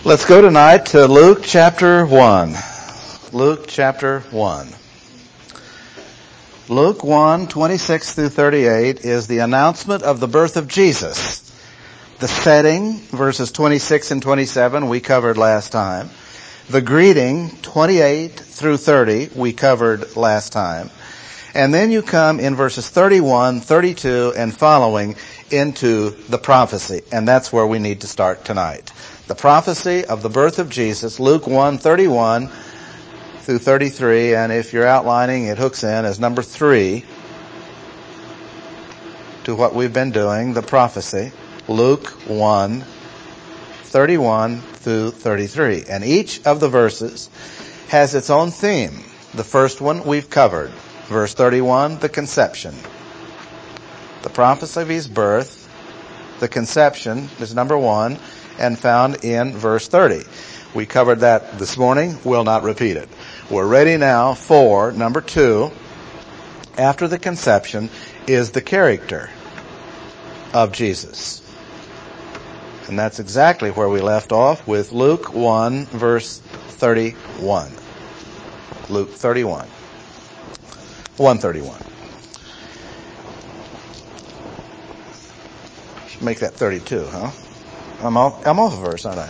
Let's go tonight to Luke chapter 1. Luke chapter 1. Luke 1, 26 through 38 is the announcement of the birth of Jesus. The setting, verses 26 and 27, we covered last time. The greeting, 28 through 30, we covered last time. And then you come in verses 31, 32, and following into the prophecy. And that's where we need to start tonight. The prophecy of the birth of Jesus, Luke 1, 31 through 33. And if you're outlining, it hooks in as number 3 to what we've been doing, the prophecy. Luke 1, 31 through 33. And each of the verses has its own theme. The first one we've covered. Verse 31, the conception. The prophecy of his birth, the conception is number 1 and found in verse 30. We covered that this morning. We'll not repeat it. We're ready now for number 2. After the conception is the character of Jesus. And that's exactly where we left off with Luke 1 verse 31. Luke 31. 131. Should make that 32, huh? I'm off a verse, aren't I?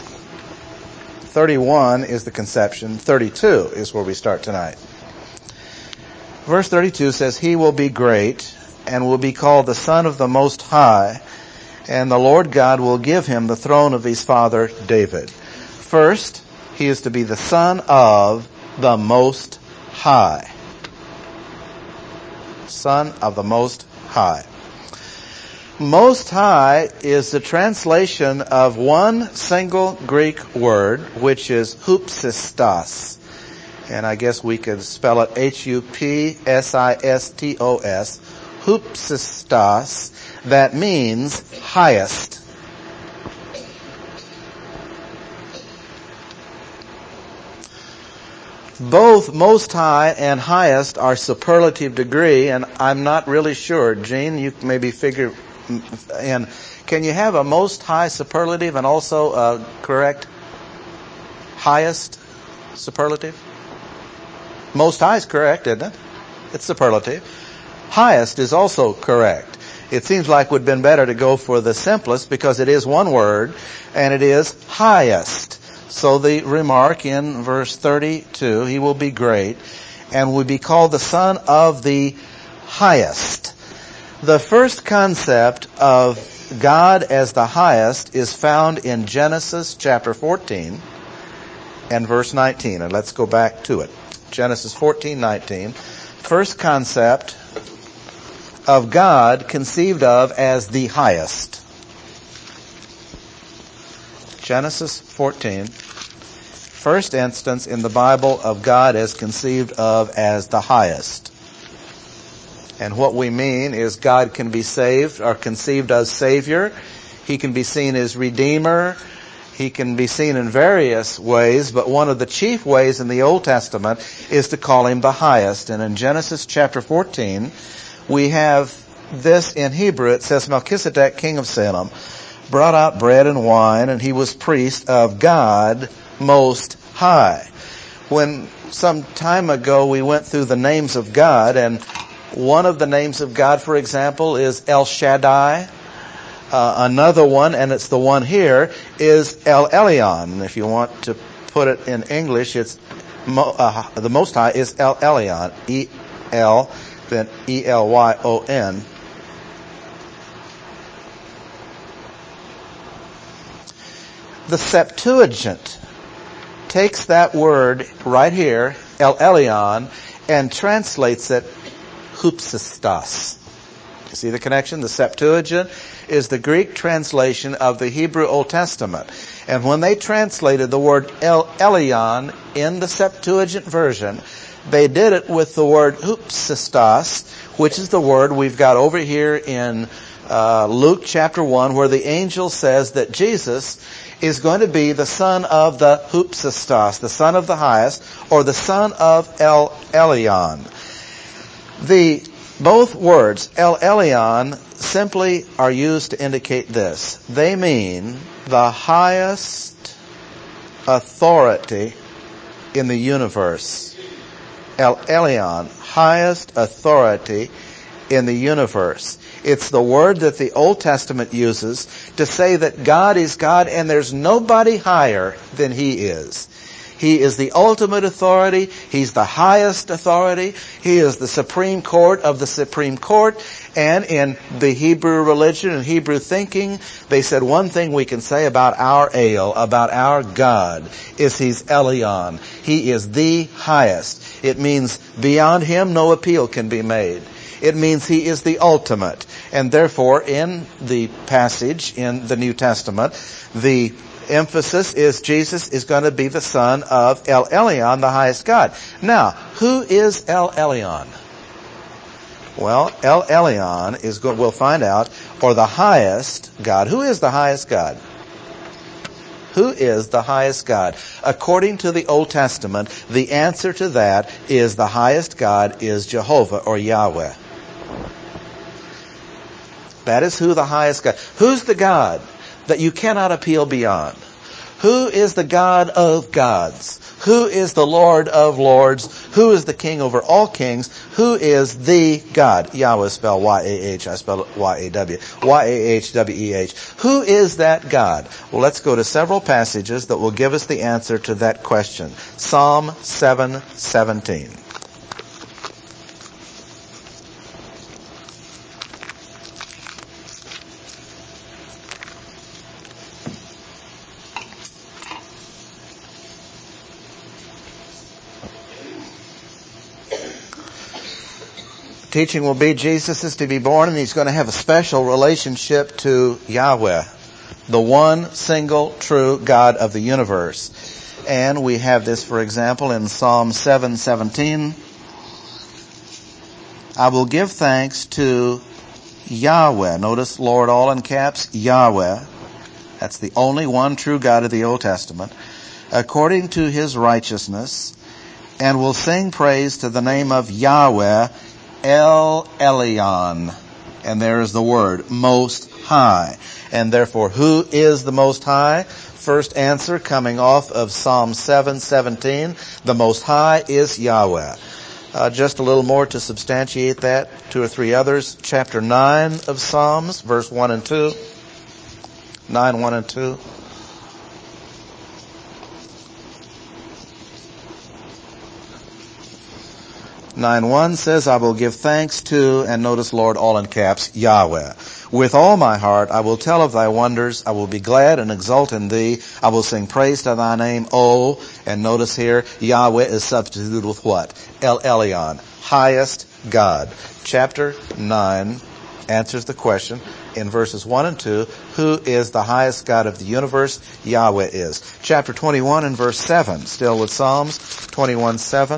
31 is the conception. 32 is where we start tonight. Verse 32 says, "He will be great and will be called the Son of the Most High, and the Lord God will give him the throne of his father David." First, he is to be the Son of the Most High. Son of the Most High. Most High is the translation of one single Greek word, which is hupsistos. And I guess we could spell it Hupsistos. Hupsistos. That means highest. Both Most High and highest are superlative degree, and I'm not really sure. Gene, you maybe figure in. Can you have a Most High superlative and also a correct highest superlative? Most High is correct, isn't it? It's superlative. Highest is also correct. It seems like it would have been better to go for the simplest because it is one word, and it is highest. So the remark in verse 32, he will be great and will be called the Son of the Highest. The first concept of God as the highest is found in Genesis chapter 14 and verse 19. And let's go back to it. Genesis 14:19. First concept of God conceived of as the highest. Genesis 14. First instance in the Bible of God as conceived of as the highest. And what we mean is God can be saved or conceived as Savior. He can be seen as Redeemer. He can be seen in various ways, but one of the chief ways in the Old Testament is to call him the highest. And in Genesis chapter 14, we have this in Hebrew. It says, Melchizedek, king of Salem, brought out bread and wine, and he was priest of God Most High. When some time ago we went through the names of God, and one of the names of God, for example, is El Shaddai. Another one, and it's the one here, is El Elyon. If you want to put it in English, it's the Most High is El Elyon. E-L, then E-L-Y-O-N. The Septuagint takes that word right here, El Elyon, and translates it hupsistos. You see the connection? The Septuagint is the Greek translation of the Hebrew Old Testament. And when they translated the word El Elyon in the Septuagint version, they did it with the word hupsistos, which is the word we've got over here in Luke chapter 1, where the angel says that Jesus is going to be the Son of the hupsistos, the Son of the highest, or the Son of El Elyon. Both words, El Elyon, simply are used to indicate this. They mean the highest authority in the universe. El Elyon, highest authority in the universe. It's the word that the Old Testament uses to say that God is God and there's nobody higher than He is. He is the ultimate authority. He's the highest authority. He is the Supreme Court of the Supreme Court. And in the Hebrew religion and Hebrew thinking, they said one thing we can say about our El, about our God, is He's Elyon. He is the highest. It means beyond Him no appeal can be made. It means He is the ultimate. And therefore, in the passage in the New Testament, the emphasis is Jesus is going to be the son of El Elyon, the highest God. Now, who is El Elyon? Well, El Elyon is good, we'll find out, or the highest God. Who is the highest God? Who is the highest God? According to the Old Testament, the answer to that is the highest God is Jehovah or Yahweh. That is who the highest God. Who's the God that you cannot appeal beyond? Who is the God of gods? Who is the Lord of lords? Who is the King over all kings? Who is the God? Yahweh spelled Y-A-H. I spell it Y-A-W. Y-A-H-W-E-H. Who is that God? Well, let's go to several passages that will give us the answer to that question. Psalm 7:17. Teaching will be Jesus is to be born and He's going to have a special relationship to Yahweh, the one single true God of the universe. And we have this, for example, in Psalm 7:17. I will give thanks to Yahweh. Notice, Lord, all in caps, Yahweh. That's the only one true God of the Old Testament. According to His righteousness, and will sing praise to the name of Yahweh, El Elyon. And there is the word, Most High. And therefore, who is the Most High? First answer coming off of Psalm 7:17. The Most High is Yahweh. Just a little more to substantiate that. Two or three others. Chapter 9 of Psalms, verse 1 and 2. 9, 1 and 2. Nine one says, I will give thanks to, and notice, Lord, all in caps, Yahweh. With all my heart I will tell of thy wonders. I will be glad and exult in thee. I will sing praise to thy name, O. And notice here, Yahweh is substituted with what? El Elyon, highest God. Chapter 9 answers the question in verses 1 and 2, who is the highest God of the universe? Yahweh is. Chapter 21 and verse 7, still with Psalms, 21:7.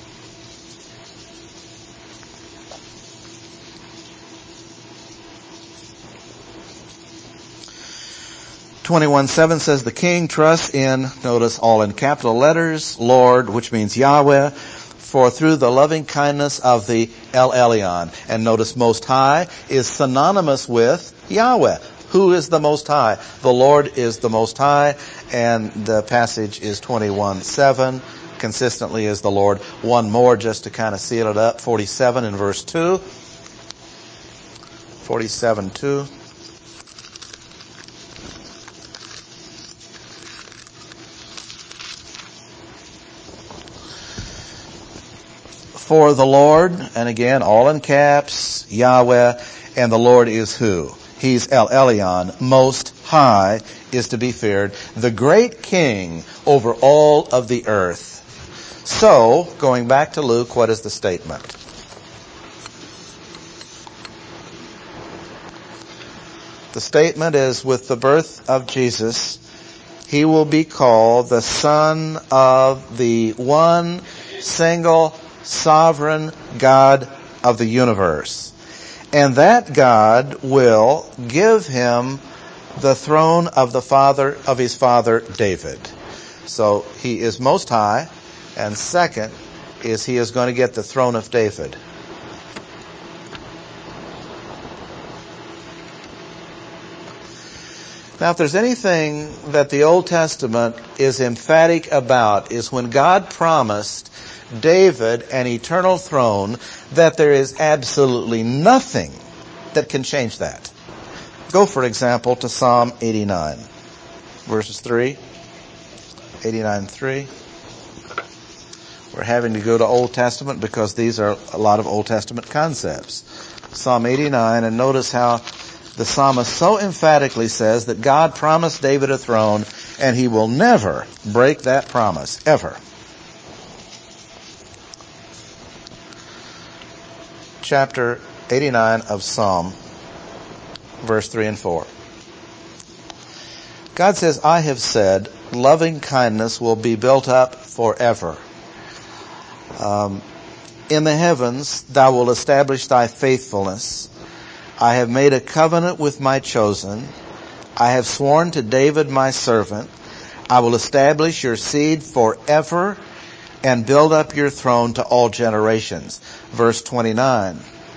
21:7 says the king trusts in, notice all in capital letters, Lord, which means Yahweh, for through the loving kindness of the El Elyon. And notice Most High is synonymous with Yahweh. Who is the Most High? The Lord is the Most High, and the passage is 21:7. Consistently is the Lord. One more just to kind of seal it up. 47 in verse 2. 47:2. For the Lord, and again, all in caps, Yahweh, and the Lord is who? He's El Elyon, Most High, is to be feared, the great King over all of the earth. So, going back to Luke, what is the statement? The statement is, with the birth of Jesus, He will be called the Son of the one single sovereign God of the universe. And that God will give Him the throne of the father of His father David. So He is Most High, and second is He is going to get the throne of David. Now, if there's anything that the Old Testament is emphatic about, is when God promised David an eternal throne, that there is absolutely nothing that can change that. Go, for example, to Psalm 89, verses 3. 89:3. We're having to go to Old Testament because these are a lot of Old Testament concepts. Psalm 89, and notice how the psalmist so emphatically says that God promised David a throne, and he will never break that promise, ever. Chapter 89 of Psalm, verse 3 and 4. God says, I have said, loving kindness will be built up forever. In the heavens, thou wilt establish thy faithfulness. I have made a covenant with my chosen. I have sworn to David my servant. I will establish your seed forever and build up your throne to all generations. Verse 29.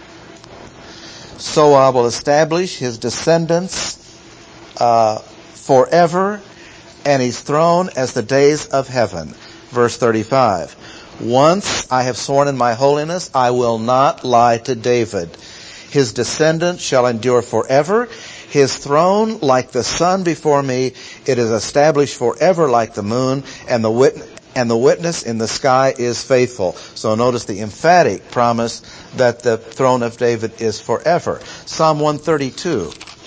So I will establish his descendants forever, and his throne as the days of heaven. Verse 35. Once I have sworn in my holiness, I will not lie to David. His descendants shall endure forever. His throne like the sun before me. It is established forever like the moon, and the witness in the sky is faithful. So notice the emphatic promise that the throne of David is forever. Psalm 132.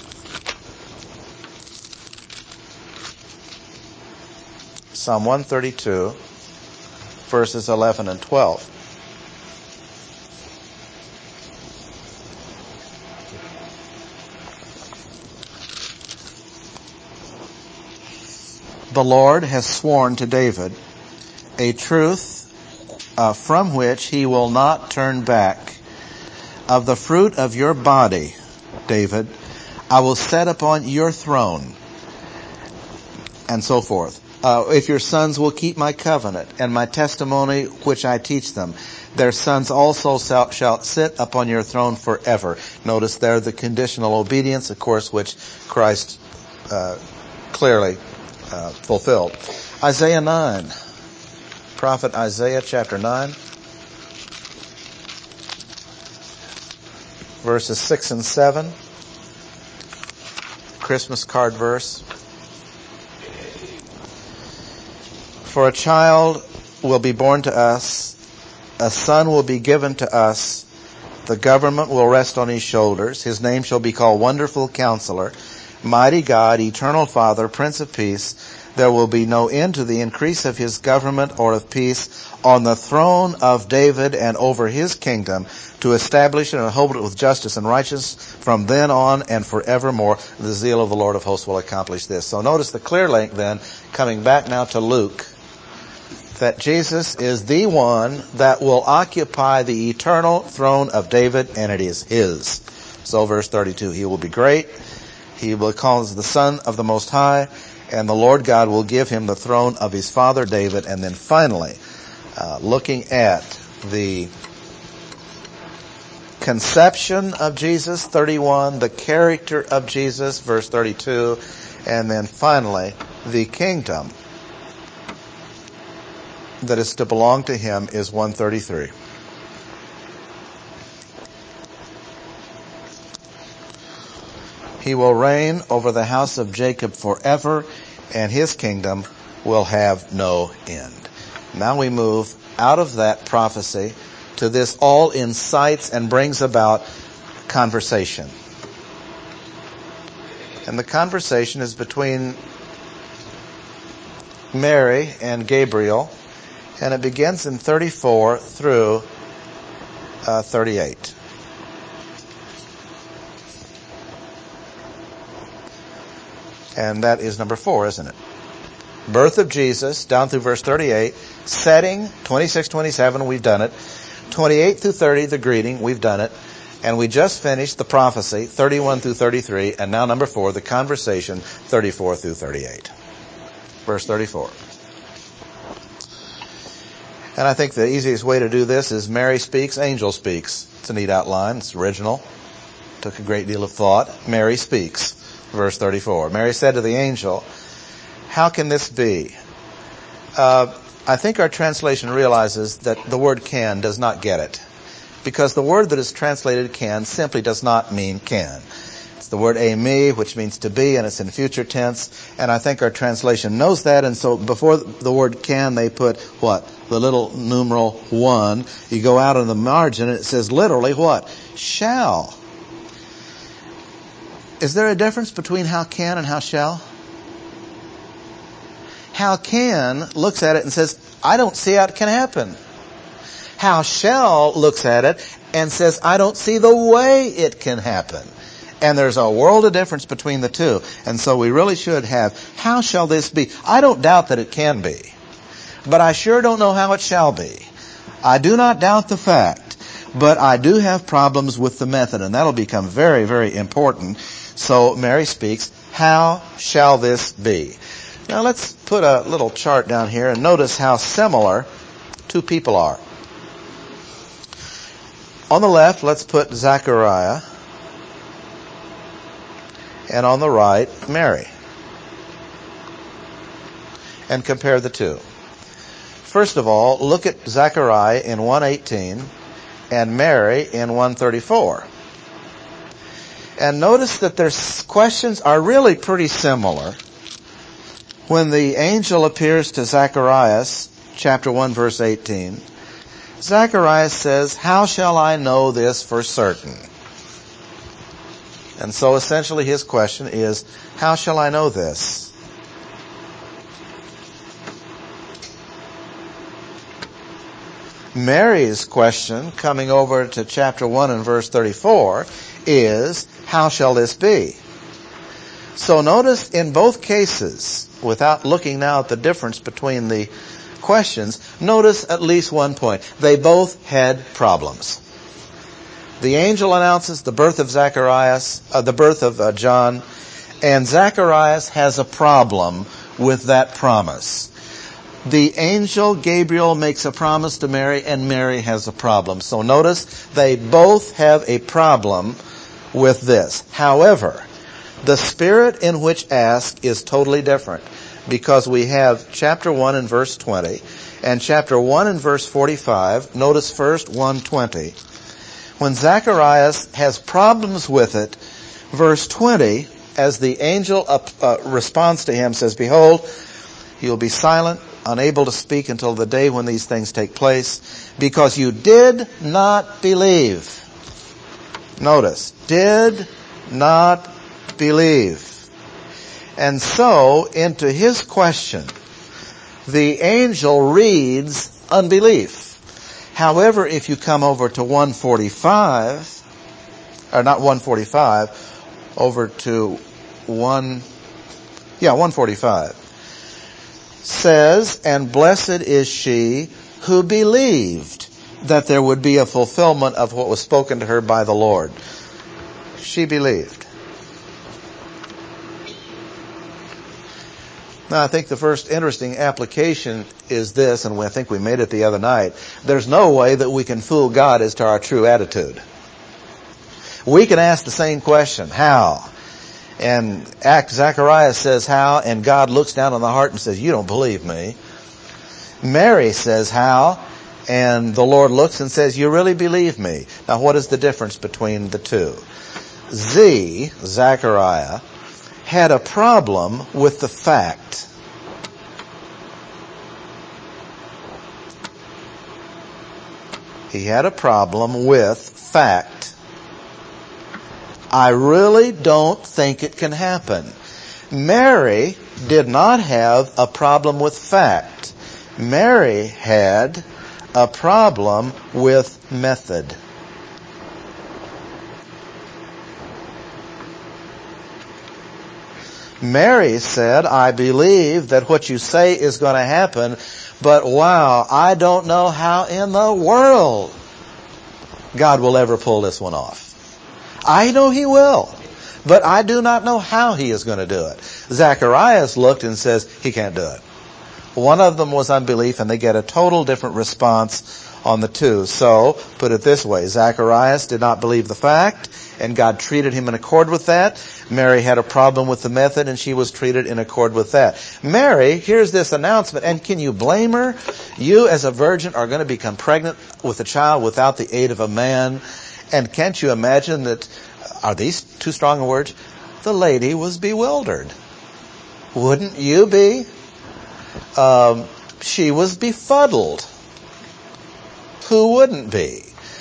Psalm 132, verses 11 and 12. The Lord has sworn to David a truth from which he will not turn back. Of the fruit of your body, David, I will set upon your throne, and so forth. If your sons will keep my covenant and my testimony which I teach them, their sons also shall sit upon your throne forever. Notice there the conditional obedience, of course, which Christ clearly fulfilled. Isaiah 9. Prophet Isaiah chapter 9. Verses 6 and 7. Christmas card verse. For a child will be born to us, a son will be given to us, the government will rest on his shoulders. His name shall be called Wonderful Counselor, Mighty God, Eternal Father, Prince of Peace. There will be no end to the increase of his government or of peace on the throne of David and over his kingdom, to establish it and uphold it with justice and righteousness from then on and forevermore. The zeal of the Lord of hosts will accomplish this. So notice the clear link then, coming back now to Luke, that Jesus is the one that will occupy the eternal throne of David, and it is his. So verse 32, he will be great. He will be called the Son of the Most High, and the Lord God will give him the throne of his father David. And then finally, looking at the conception of Jesus, 31, the character of Jesus, verse 32, and then finally, the kingdom that is to belong to him is 133. He will reign over the house of Jacob forever, and his kingdom will have no end. Now we move out of that prophecy to this all incites and brings about conversation. And the conversation is between Mary and Gabriel, and it begins in 34 through 38. And that is number 4, isn't it? Birth of Jesus, down through verse 38. Setting, 26, 27, we've done it. 28 through 30, the greeting, we've done it. And we just finished the prophecy, 31 through 33. And now number 4, the conversation, 34 through 38. Verse 34. And I think the easiest way to do this is Mary speaks, angel speaks. It's a neat outline. It's original. Took a great deal of thought. Mary speaks. verse 34. Mary said to the angel, how can this be? I think our translation realizes that the word can does not get it. Because the word that is translated can simply does not mean can. It's the word eimi, which means to be, and it's in future tense. And I think our translation knows that. And so before the word can, they put what? The little numeral 1. You go out on the margin, and it says literally what? Shall. Is there a difference between how can and how shall? How can looks at it and says, I don't see how it can happen. How shall looks at it and says, I don't see the way it can happen. And there's a world of difference between the two. And so we really should have, how shall this be? I don't doubt that it can be. But I sure don't know how it shall be. I do not doubt the fact. But I do have problems with the method. And that'll become very, very important. So Mary speaks, how shall this be? Now let's put a little chart down here and notice how similar two people are. On the left, let's put Zechariah. And on the right, Mary. And compare the two. First of all, look at Zechariah in 1:18 and Mary in 1:34. And notice that their questions are really pretty similar. When the angel appears to Zacharias, chapter 1, verse 18, Zacharias says, how shall I know this for certain? And so essentially his question is, how shall I know this? Mary's question, coming over to chapter 1 and verse 34, is, how shall this be? So notice in both cases, without looking now at the difference between the questions, notice at least one point. They both had problems. The angel announces the birth of John, and Zacharias has a problem with that promise. The angel Gabriel makes a promise to Mary, and Mary has a problem. So notice they both have a problem with this. However, the spirit in which ask is totally different, because we have chapter 1 and verse 20 and chapter 1 and verse 45. Notice first 1:20. When Zacharias has problems with it, verse 20, as the angel responds to him, says, behold, he will be silent, unable to speak until the day when these things take place, because you did not believe. Notice, did not believe. And so, into his question, the angel reads unbelief. However, if you come over to 145, or not 145, over to 145, says, and blessed is she who believed that there would be a fulfillment of what was spoken to her by the Lord. She believed. Now, I think the first interesting application is this, and I think we made it the other night. There's no way that we can fool God as to our true attitude. We can ask the same question, how? And Zacharias says how, and God looks down on the heart and says, you don't believe me. Mary says how, and the Lord looks and says, you really believe me. Now, what is the difference between the two? Zechariah, had a problem with the fact. He had a problem with fact. I really don't think it can happen. Mary did not have a problem with fact. Mary had a problem with method. Mary said, I believe that what you say is going to happen, but wow, I don't know how in the world God will ever pull this one off. I know He will, but I do not know how He is going to do it. Zacharias looked and says, He can't do it. One of them was unbelief, and they get a total different response on the two. So, put it this way, Zacharias did not believe the fact, and God treated him in accord with that. Mary had a problem with the method, and she was treated in accord with that. Mary hears this announcement, and can you blame her? You as a virgin are going to become pregnant with a child without the aid of a man. And can't you imagine that, are these too strong words? The lady was bewildered. Wouldn't you be? She was befuddled. Who wouldn't be?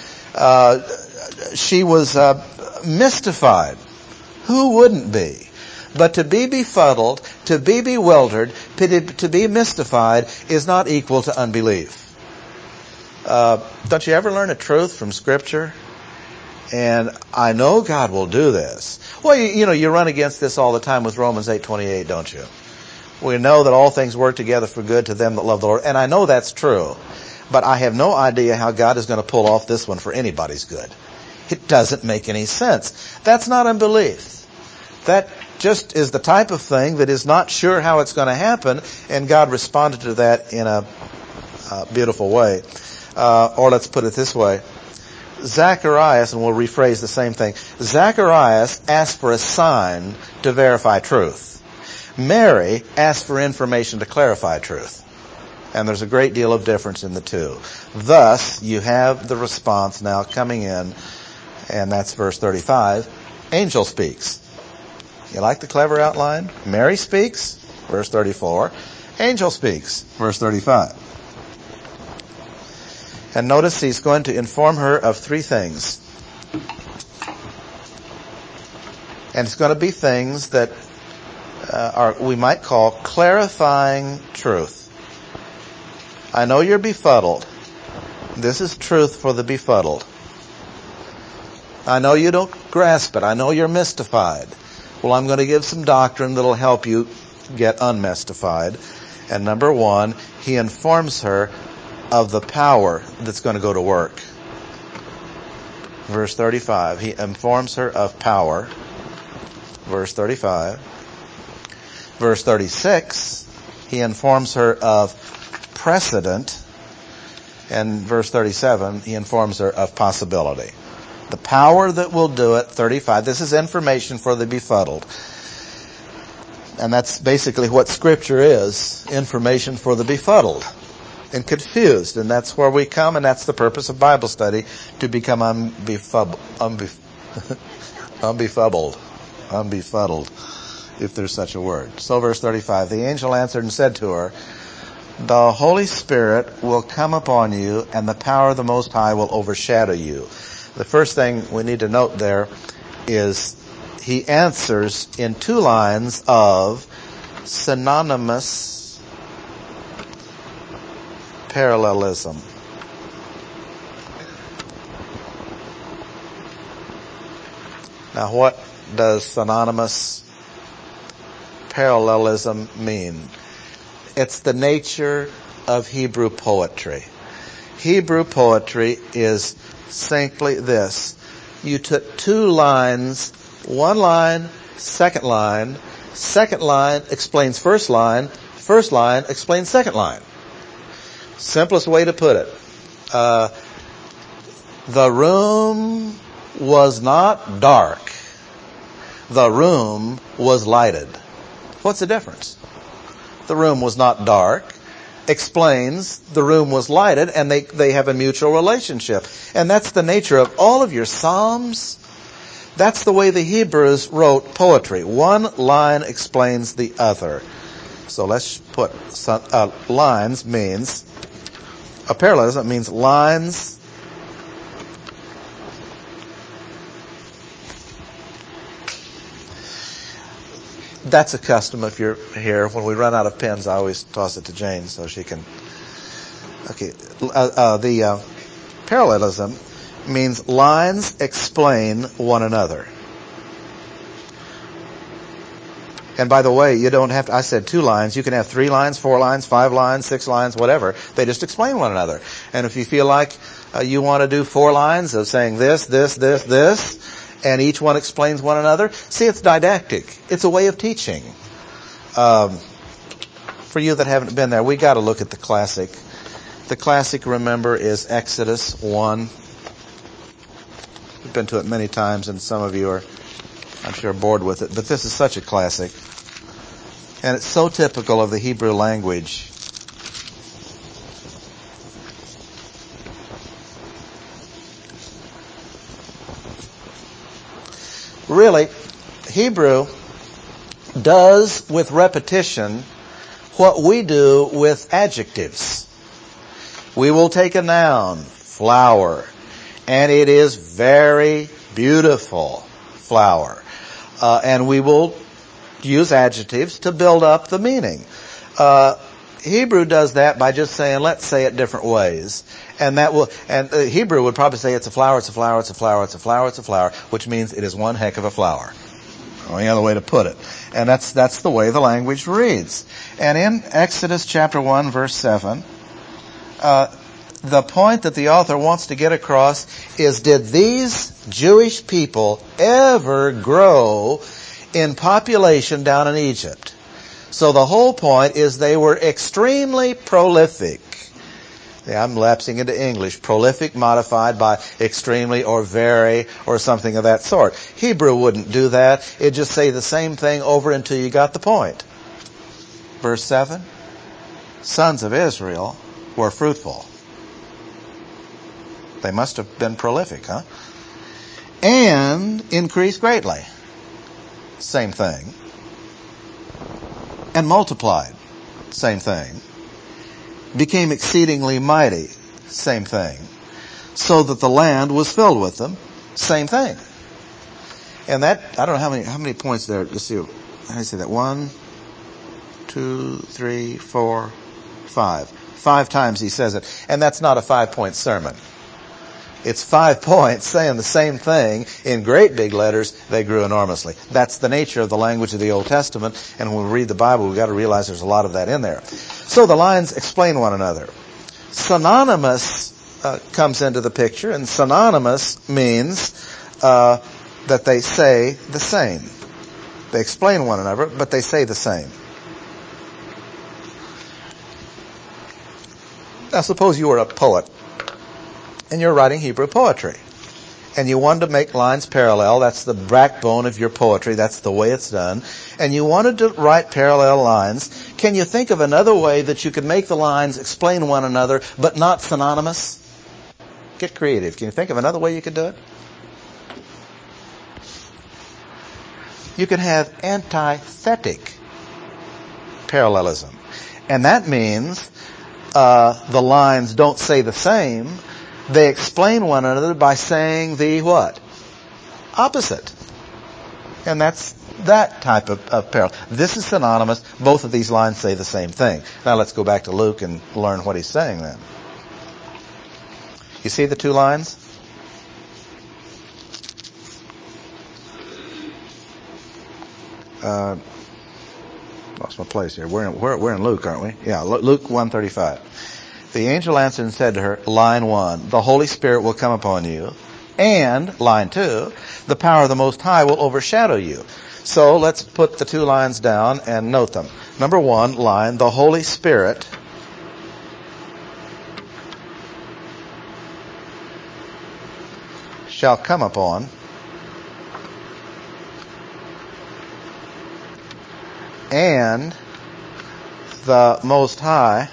She was mystified. Who wouldn't be? But to be befuddled, to be bewildered, to be mystified is not equal to unbelief. Don't you ever learn a truth from Scripture? And I know God will do this. Well, you run against this all the time with Romans 8:28, don't you? We know that all things work together for good to them that love the Lord. And I know that's true. But I have no idea how God is going to pull off this one for anybody's good. It doesn't make any sense. That's not unbelief. That just is the type of thing that is not sure how it's going to happen, and God responded to that in a beautiful way. Or let's put it this way. Zacharias, and we'll rephrase the same thing, Zacharias asked for a sign to verify truth. Mary asked for information to clarify truth. And there's a great deal of difference in the two. Thus, you have the response now coming in, and that's verse 35. Angel speaks. You like the clever outline? Mary speaks, verse 34. Angel speaks, verse 35. And notice he's going to inform her of three things. And it's going to be things that we might call clarifying truth. I know you're befuddled. This is truth for the befuddled. I know you don't grasp it. I know you're mystified. Well, I'm going to give some doctrine that'll help you get unmystified. And number one, he informs her of the power that's going to go to work. Verse 35, he informs her of power. Verse 35. Verse 36, he informs her of precedent. And verse 37, he informs her of possibility. The power that will do it, 35. This is information for the befuddled. And that's basically what Scripture is, information for the befuddled and confused. And that's where we come, and that's the purpose of Bible study, to become unbefuddled, if there's such a word. So verse 35, the angel answered and said to her, the Holy Spirit will come upon you, and the power of the Most High will overshadow you. The first thing we need to note there is he answers in two lines of synonymous parallelism. Now, what does synonymous parallelism mean? It's the nature of Hebrew poetry. Hebrew poetry is simply this. You took two lines, one line, second line explains first line explains second line. Simplest way to put it. The room was not dark. The room was lighted. What's the difference? The room was not dark explains the room was lighted, and they have a mutual relationship. And that's the nature of all of your Psalms. That's the way the Hebrews wrote poetry. One line explains the other. So let's put lines means, a parallelism means lines that's a custom if you're here. When we run out of pens, I always toss it to Jane so she can. Okay. The parallelism means lines explain one another. And by the way, you don't have to, I said 2 lines. You can have 3 lines, 4 lines, 5 lines, 6 lines, whatever. They just explain one another. And if you feel like you want to do 4 lines of saying this, and each one explains one another, see, it's didactic. It's a way of teaching. For you that haven't been there, we got to look at the classic. The classic, remember, is Exodus 1. We've been to it many times, and some of you are I'm sure bored with it, but this is such a classic. And it's so typical of the Hebrew language. Really, Hebrew does with repetition what we do with adjectives. We will take a noun, flower, and it is very beautiful flower. And we will use adjectives to build up the meaning. Hebrew does that by just saying, let's say it different ways. And Hebrew would probably say it's a flower, it's a flower, it's a flower, it's a flower, it's a flower, which means it is one heck of a flower. Any other way to put it. And that's the way the language reads. And in Exodus chapter 1 verse 7, the point that the author wants to get across is, did these Jewish people ever grow in population down in Egypt? So the whole point is they were extremely prolific. Yeah, I'm lapsing into English. Prolific modified by extremely or very or something of that sort. Hebrew wouldn't do that. It'd just say the same thing over until you got the point. Verse 7, sons of Israel were fruitful. They must have been prolific, huh? And increased greatly. Same thing. And multiplied. Same thing. Became exceedingly mighty. Same thing. So that the land was filled with them. Same thing. And that, I don't know how many points there. Let's see. How do I say that? 1, 2, 3, 4, 5. 5 times he says it. And that's not a 5-point sermon. It's 5 points saying the same thing in great big letters. They grew enormously. That's the nature of the language of the Old Testament. And when we read the Bible, we've got to realize there's a lot of that in there. So the lines explain one another. Synonymous comes into the picture, and synonymous means that they say the same. They explain one another, but they say the same. Now suppose you were a poet, and you're writing Hebrew poetry, and you wanted to make lines parallel. That's the backbone of your poetry. That's the way it's done. And you wanted to write parallel lines. Can you think of another way that you could make the lines explain one another, but not synonymous? Get creative. Can you think of another way you could do it? You can have antithetic parallelism. And that means the lines don't say the same. They explain one another by saying the what? Opposite. And that's that type of parallel. This is synonymous. Both of these lines say the same thing. Now let's go back to Luke and learn what he's saying then. You see the 2 lines? Lost my place here. We're in Luke, aren't we? Yeah, Luke 1:35. The angel answered and said to her, line 1, the Holy Spirit will come upon you. And, line 2, the power of the Most High will overshadow you. So let's put the 2 lines down and note them. Number 1 line, the Holy Spirit shall come upon and the Most High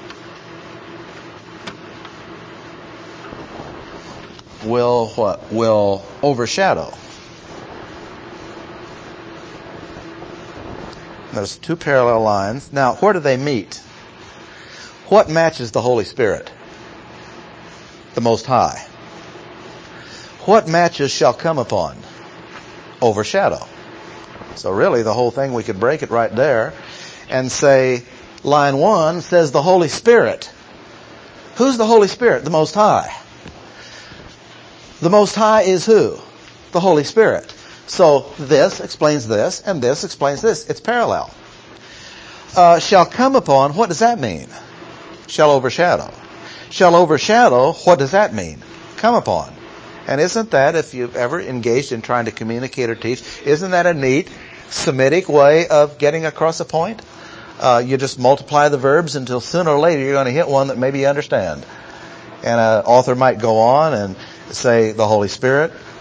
will what? Will overshadow. There's 2 parallel lines. Now, where do they meet? What matches the Holy Spirit? The Most High. What matches shall come upon? Overshadow. So really, the whole thing, we could break it right there and say, line 1 says the Holy Spirit. Who's the Holy Spirit? The Most High. The Most High is who? The Holy Spirit. So this explains this, and this explains this. It's parallel. Shall come upon, what does that mean? Shall overshadow. Shall overshadow, what does that mean? Come upon. And isn't that, if you've ever engaged in trying to communicate or teach, isn't that a neat Semitic way of getting across a point? You just multiply the verbs until sooner or later you're going to hit one that maybe you understand. And an author might go on and say the Holy Spirit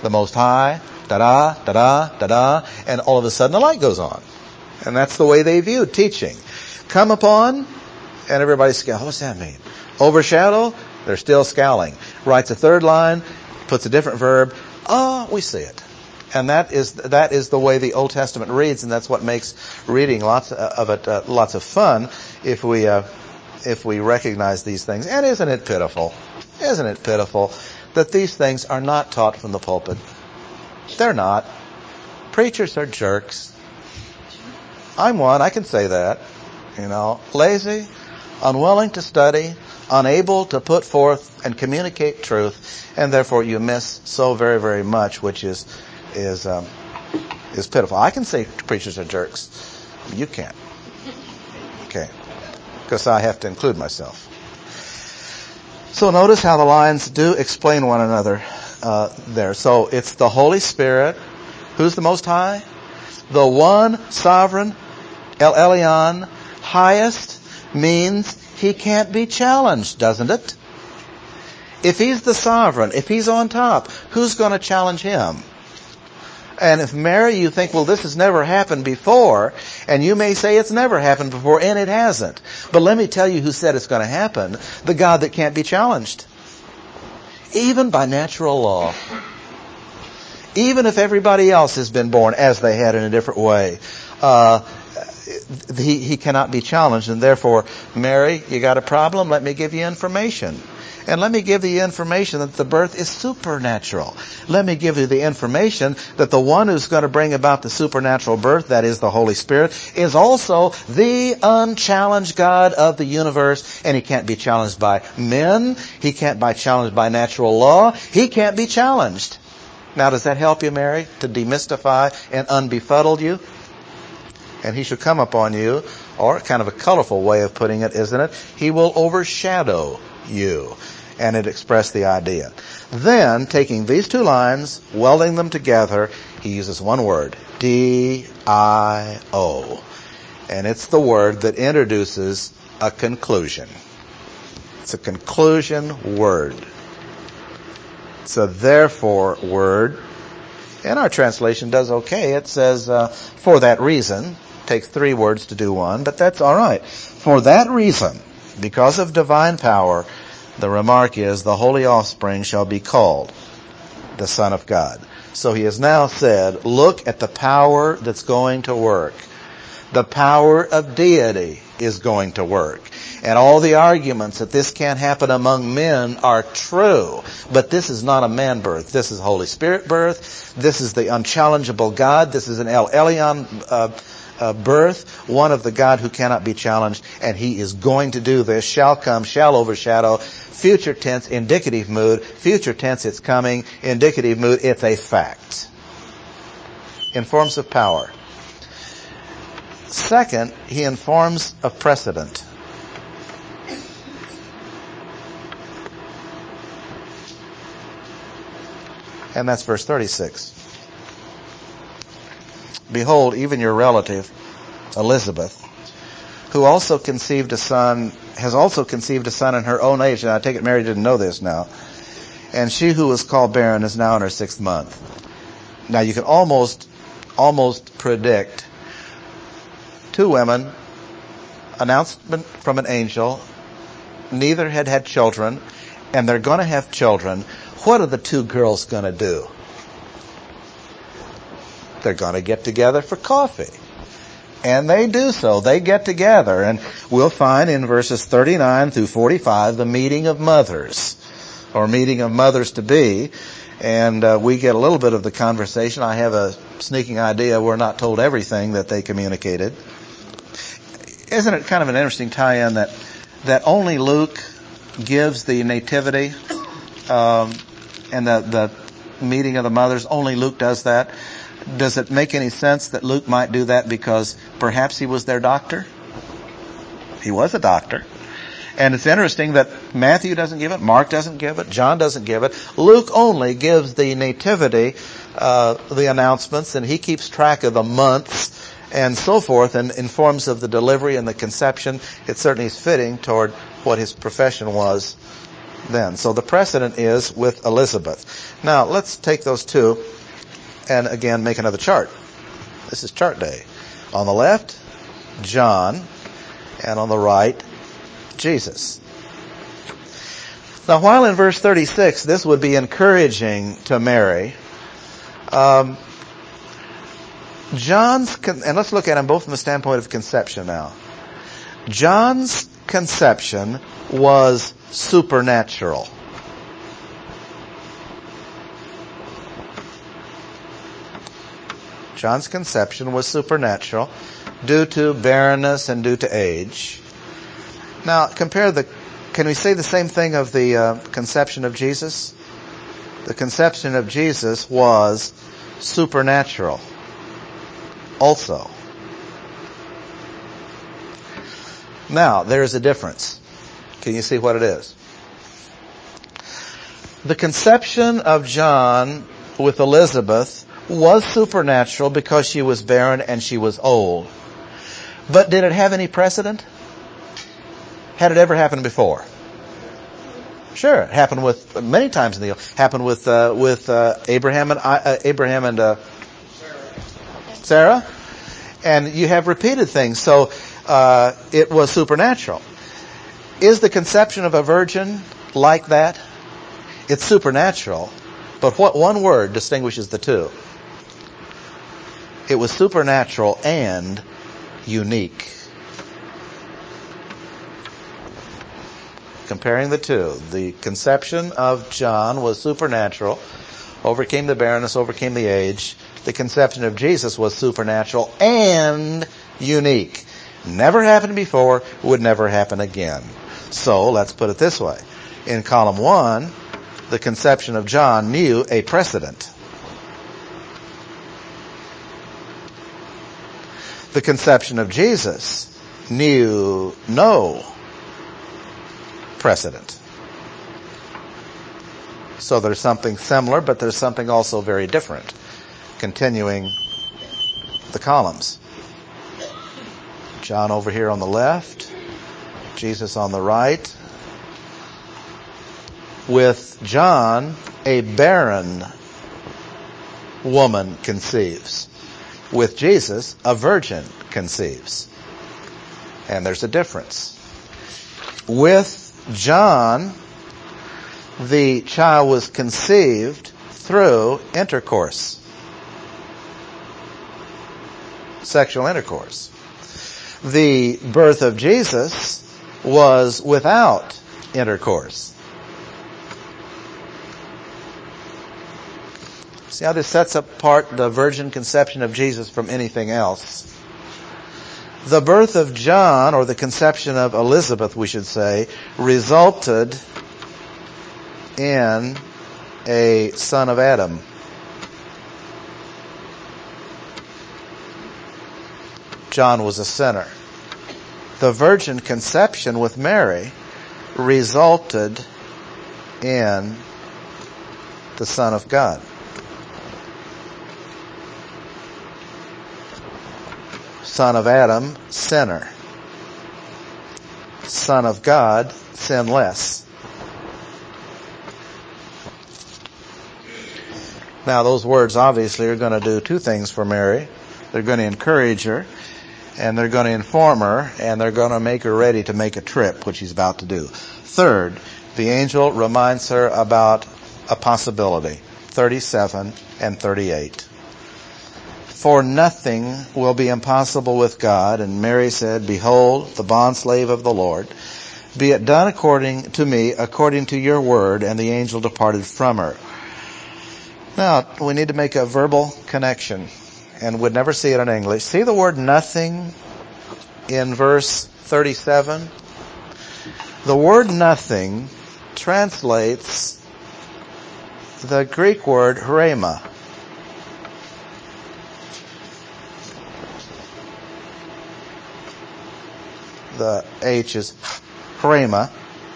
the Most High, da-da, da-da, da-da, and all of a sudden the light goes on. And that's the way they viewed teaching. Come upon, and everybody's scowling. What's that mean? Overshadow, they're still scowling. Writes a third line, puts a different verb. We see it. And that is the way the Old Testament reads, and that's what makes reading lots of fun if we recognize these things. And isn't it pitiful? Isn't it pitiful that these things are not taught from the pulpit? They're not. Preachers are jerks. I'm one, I can say that. Lazy, unwilling to study, unable to put forth and communicate truth, and therefore you miss so very, very much, which is pitiful. I can say preachers are jerks. You can't. Okay. Because I have to include myself. So notice how the lines do explain one another there. So it's the Holy Spirit. Who's the Most High? The one sovereign, El Elyon, highest, means he can't be challenged, doesn't it? If he's the sovereign, if he's on top, who's going to challenge him? And if, Mary, you think, well, this has never happened before, and you may say it's never happened before, and it hasn't. But let me tell you who said it's going to happen. The God that can't be challenged. Even by natural law. Even if everybody else has been born as they had in a different way, he cannot be challenged. And therefore, Mary, you got a problem? Let me give you information. And let me give you information that the birth is supernatural. Let me give you the information that the one who's going to bring about the supernatural birth, that is the Holy Spirit, is also the unchallenged God of the universe. And he can't be challenged by men. He can't be challenged by natural law. He can't be challenged. Now, does that help you, Mary, to demystify and unbefuddle you? And he shall come upon you, or kind of a colorful way of putting it, isn't it? He will overshadow you. And it expressed the idea. Then, taking these two lines, welding them together, he uses one word, D-I-O. And it's the word that introduces a conclusion. It's a conclusion word. It's a therefore word. And our translation does okay. It says, for that reason. Takes three words to do one, but that's all right. For that reason, because of divine power, the remark is, the holy offspring shall be called the Son of God. So he has now said, look at the power that's going to work. The power of deity is going to work. And all the arguments that this can't happen among men are true. But this is not a man birth. This is Holy Spirit birth. This is the unchallengeable God. This is an El Elyon birth, one of the God who cannot be challenged. And he is going to do this, shall come, shall overshadow. Future tense, indicative mood. Future tense, it's coming. Indicative mood, it's a fact. Informs of power. Second, he informs of precedent. And that's verse 36. Behold, even your relative, Elizabeth, who also conceived a son, has also conceived a son in her own age. And I take it Mary didn't know this now. And she who was called barren is now in her 6th month. Now you can almost predict two women, announcement from an angel, neither had had children, and they're going to have children. What are the two girls going to do? They're going to get together for coffee. And they do so. They get together. And we'll find in verses 39 through 45 the meeting of mothers, or meeting of mothers-to-be. And we get a little bit of the conversation. I have a sneaking idea we're not told everything that they communicated. Isn't it kind of an interesting tie-in that only Luke gives the nativity and the meeting of the mothers? Only Luke does that. Does it make any sense that Luke might do that because perhaps he was their doctor? He was a doctor. And it's interesting that Matthew doesn't give it, Mark doesn't give it, John doesn't give it. Luke only gives the nativity, the announcements, and he keeps track of the months and so forth, and informs of the delivery and the conception. It certainly is fitting toward what his profession was then. So the precedent is with Elizabeth. Now, let's take those two and again make another chart. This is chart day. On the left, John, and on the right, Jesus. Now, while in verse 36, this would be encouraging to Mary, John's, and let's look at them both from the standpoint of conception now. John's conception was supernatural. John's conception was supernatural due to barrenness and due to age. Now, can we say the same thing of the conception of Jesus? The conception of Jesus was supernatural also. Now, there's a difference. Can you see what it is? The conception of John with Elizabeth was supernatural because she was barren and she was old. But did it have any precedent? Had it ever happened before? Sure, it happened with many times in the happened with Abraham and Sarah, and you have repeated things. So it was supernatural. Is the conception of a virgin like that? It's supernatural, but what one word distinguishes the two? It was supernatural and unique. Comparing the two, the conception of John was supernatural, overcame the barrenness, overcame the age. The conception of Jesus was supernatural and unique. Never happened before, would never happen again. So, let's put it this way. In column 1, the conception of John knew a precedent. The conception of Jesus knew no precedent. So there's something similar, but there's something also very different. Continuing the columns. John over here on the left, Jesus on the right. With John, a barren woman conceives. With Jesus, a virgin conceives. And there's a difference. With John, the child was conceived through intercourse. Sexual intercourse. The birth of Jesus was without intercourse. See how this sets apart the virgin conception of Jesus from anything else. The birth of John, or the conception of Elizabeth, we should say, resulted in a son of Adam. John was a sinner. The virgin conception with Mary resulted in the Son of God. Son of Adam, sinner. Son of God, sinless. Now those words obviously are going to do two things for Mary. They're going to encourage her, and they're going to inform her, and they're going to make her ready to make a trip, which she's about to do. Third, the angel reminds her about a possibility. 37 and 38. For nothing will be impossible with God. And Mary said, Behold, the bondslave of the Lord. Be it done according to me, according to your word. And the angel departed from her. Now, we need to make a verbal connection. And we'd never see it in English. See the word nothing in verse 37? The word nothing translates the Greek word rhema. The H is rhema.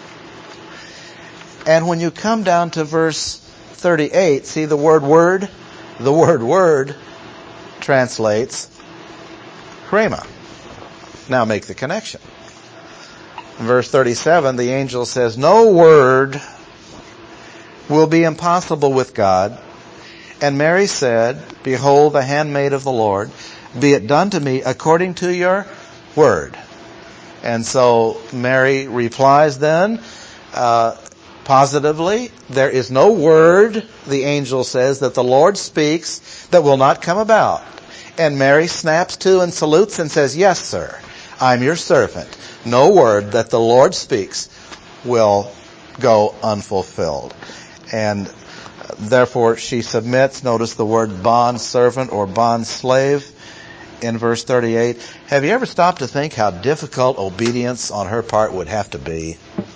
And when you come down to verse 38, see the word word? The word word translates rhema. Now make the connection. In verse 37, the angel says, No word will be impossible with God. And Mary said, Behold, the handmaid of the Lord, be it done to me according to your word. And so Mary replies then, positively, there is no word, the angel says, that the Lord speaks that will not come about. And Mary snaps to and salutes and says, Yes, sir, I'm your servant. No word that the Lord speaks will go unfulfilled. And therefore she submits. Notice the word bond servant or bond slave in verse 38. Have you ever stopped to think how difficult obedience on her part would have to be?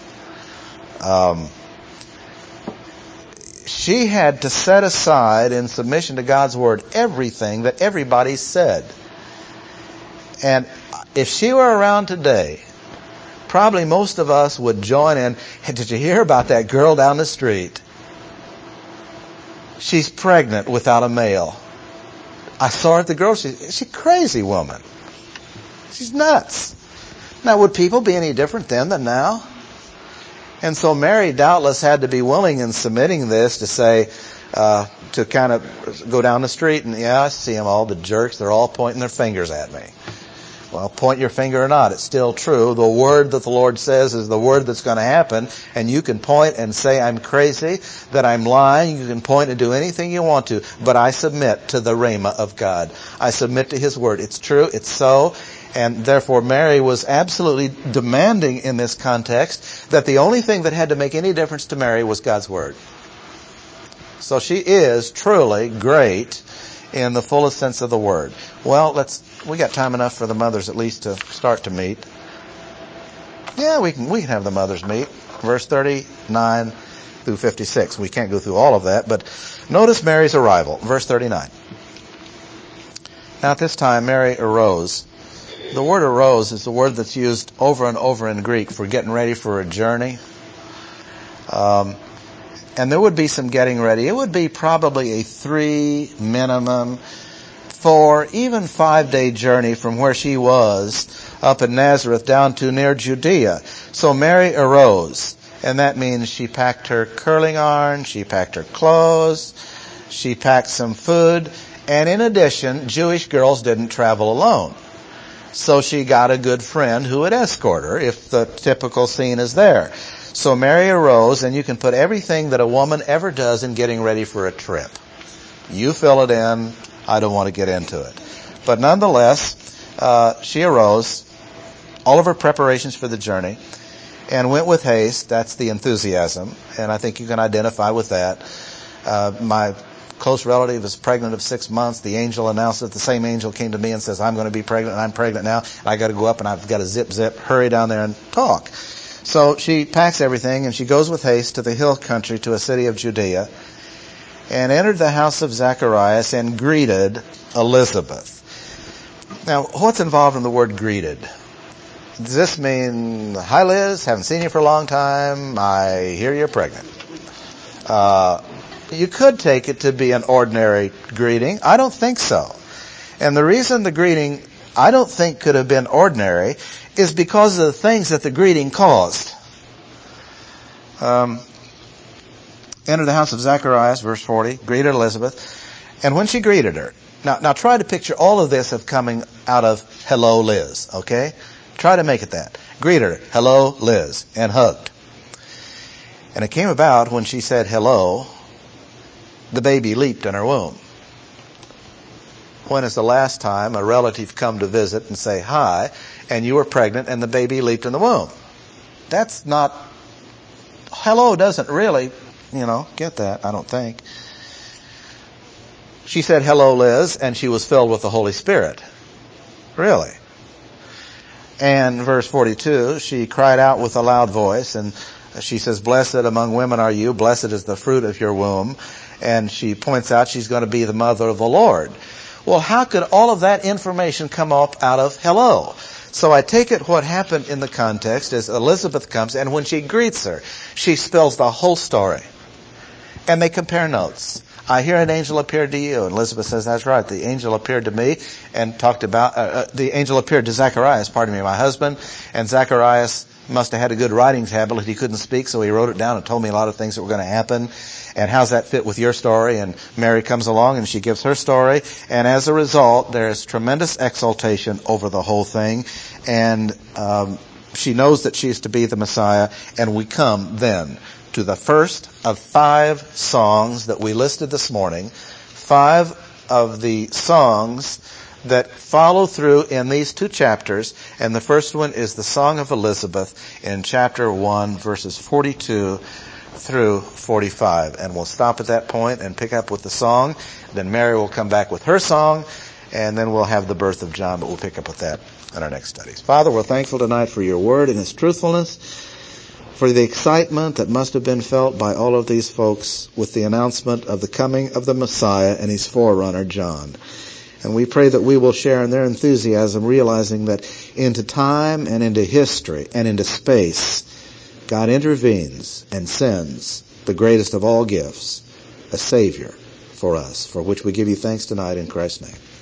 She had to set aside in submission to God's word everything that everybody said. And if she were around today, probably most of us would join in. Hey, did you hear about that girl down the street? She's pregnant without a male. I saw her at the grocery. She's a crazy woman. She's nuts. Now, would people be any different then than now? And so Mary doubtless had to be willing in submitting this to say, to kind of go down the street and, yeah, I see them all, the jerks, they're all pointing their fingers at me. Well, point your finger or not, it's still true. The word that the Lord says is the word that's going to happen, and you can point and say I'm crazy, that I'm lying. You can point and do anything you want to, but I submit to the rhema of God. I submit to His word. It's true, it's so, and therefore Mary was absolutely demanding in this context that the only thing that had to make any difference to Mary was God's word. So she is truly great in the fullest sense of the word. Well, we got time enough for the mothers at least to start to meet. Yeah, we can have the mothers meet. Verse 39 through 56. We can't go through all of that, but notice Mary's arrival. Verse 39. Now at this time Mary arose. The word arose is the word that's used over and over in Greek for getting ready for a journey. And there would be some getting ready. It would be probably a 3 minimum, 4, even 5-day journey from where she was up in Nazareth down to near Judea. So Mary arose, and that means she packed her curling iron, she packed her clothes, she packed some food, and in addition, Jewish girls didn't travel alone. So she got a good friend who would escort her if the typical scene is there. So Mary arose, and you can put everything that a woman ever does in getting ready for a trip. You fill it in. I don't want to get into it. But nonetheless, she arose, all of her preparations for the journey, and went with haste. That's the enthusiasm, and I think you can identify with that. My close relative is pregnant of 6 months. The angel announced it. The same angel came to me and says, I'm going to be pregnant, and I'm pregnant now. I got to go up, and I've got to zip, hurry down there and talk. So she packs everything, and she goes with haste to the hill country, to a city of Judea, and entered the house of Zacharias and greeted Elizabeth. Now, what's involved in the word greeted? Does this mean, hi Liz, haven't seen you for a long time, I hear you're pregnant? You could take it to be an ordinary greeting. I don't think so. And the reason the greeting, I don't think, could have been ordinary is because of the things that the greeting caused. Entered the house of Zacharias, verse 40, greeted Elizabeth. And when she greeted her, now try to picture all of this of coming out of hello Liz, okay? Try to make it that. Greeted her, hello Liz, and hugged. And it came about when she said hello, the baby leaped in her womb. When is the last time a relative come to visit and say hi, and you were pregnant and the baby leaped in the womb? That's not, hello doesn't really, get that, I don't think. She said, hello, Liz, and she was filled with the Holy Spirit. Really? And verse 42, she cried out with a loud voice, and she says, blessed among women are you, blessed is the fruit of your womb. And she points out she's going to be the mother of the Lord. Well, how could all of that information come up out of hello? So I take it what happened in the context is Elizabeth comes, and when she greets her, she spells the whole story. And they compare notes. I hear an angel appeared to you. And Elizabeth says, that's right. The angel appeared to me and talked about, the angel appeared to Zacharias, my husband. And Zacharias must have had a good writing habit. He couldn't speak, so he wrote it down and told me a lot of things that were going to happen. And how's that fit with your story? And Mary comes along and she gives her story. And as a result, there's tremendous exaltation over the whole thing. And she knows that she's to be the Messiah. And we come then to the first of 5 songs that we listed this morning. 5 of the songs that follow through in these 2 chapters. And the first one is the Song of Elizabeth in chapter 1, verses 42 through 45. And we'll stop at that point and pick up with the song. Then Mary will come back with her song, and then we'll have the birth of John, but we'll pick up with that in our next studies. Father, we're thankful tonight for your word and its truthfulness, for the excitement that must have been felt by all of these folks with the announcement of the coming of the Messiah and his forerunner, John. And we pray that we will share in their enthusiasm, realizing that into time and into history and into space, God intervenes and sends the greatest of all gifts, a Savior for us, for which we give you thanks tonight in Christ's name.